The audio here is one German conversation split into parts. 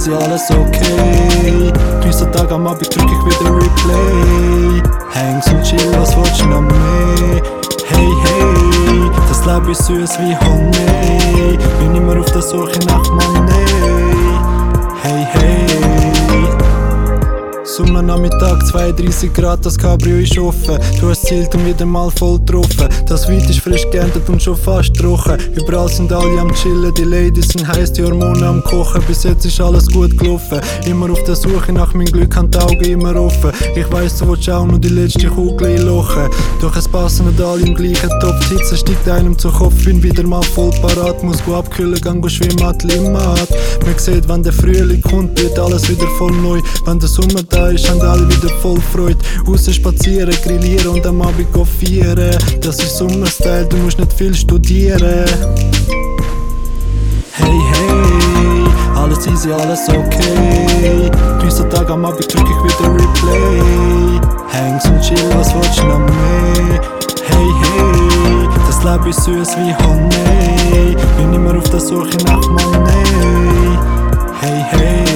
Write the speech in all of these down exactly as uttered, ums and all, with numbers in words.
easy, alles okay. Genieße Tag am Abend drück ich wieder Replay. Hangs und chill, was willst du noch mehr? Hey, hey, das Leben ist süß wie Honey. Bin immer auf der Suche nach Money. Hey, hey. Sommernachmittag, zweiunddreissig Grad, das Cabrio ist offen. Du hast zielt und wieder mal voll getroffen. Das Weed ist frisch geerntet und schon fast trocken. Überall sind alle am chillen, die Ladies sind heiß, die Hormone am kochen. Bis jetzt ist alles gut gelaufen. Immer auf der Suche nach meinem Glück, haben die Augen immer offen. Ich weiss, du willst auch nur die letzte Kugel einlochen. Doch es passen nicht alle im gleichen Topf. Die Hitze steigt einem zu Kopf, bin wieder mal voll parat. Muss go abkühlen, gang go schwimmen an die Limmat. Man sieht, wenn der Frühling kommt, wird alles wieder voll neu. Wenn der Sommer da ist, haben alle wieder voll Freude. Raus spazieren, grillieren und am Abend go feiern. Das ist Sommerstyle, du musst nicht viel studieren. Hey, hey, alles easy, alles okay. Genieße Tag am Abend drück ich wieder Replay. Hangs und chill, was willst du noch mehr? Hey, hey, das Leben ist süß wie Honey. Bin immer auf der Suche nach Money. Hey, hey.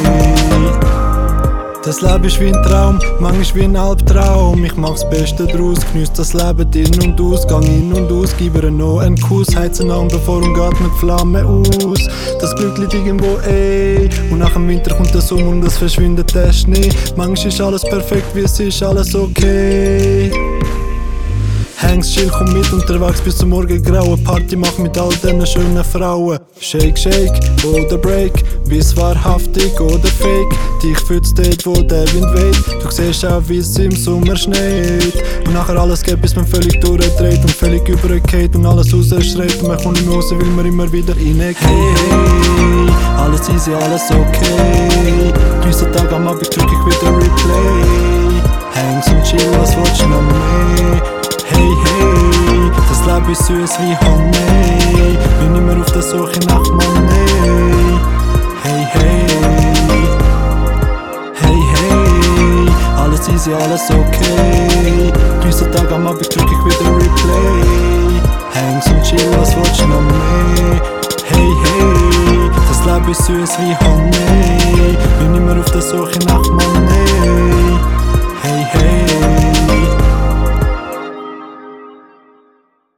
Das Leben ist wie ein Traum, manchmal wie ein Albtraum. Ich mach's Beste draus, geniess das Leben in und aus. Gang in und aus, gib ihr noch einen Kuss. Heizen an, bevor und geht mit Flamme aus. Das Glück liegt irgendwo, ey. Und nach dem Winter kommt der Sommer und es verschwindet der Schnee. Manchmal ist alles perfekt, wie es ist, alles okay. Hangs, chill, komm mit unterwegs bis zum Morgen graue. Party mach mit all diesen schönen Frauen. Shake, shake oder break, bis wahrhaftig oder fake. Dich fühlt's dort, wo der Wind weht. Du siehst auch, wie es im Sommer schneit. Und nachher alles geht, bis man völlig durchdreht und völlig übergeht und alles rausschreit. Und man kommt nicht mehr raus, weil man immer wieder reingeht. Hey, hey, alles easy, alles okay. Genieße Tag am Abend drück ich wieder Replay. Hangs und chill, was willst du noch mehr? Hey, hey, das Leben ist süß wie Honey. Bin immer auf der Suche nach Money. Hey, hey, hey, hey, alles easy, alles okay. Genieße Tag am Abend drück ich wieder Replay. Hangs und chill, was willst du noch mehr? Hey, hey, das Leben ist süß wie Honey. Bin immer auf der Suche nach Money. Hey, hey.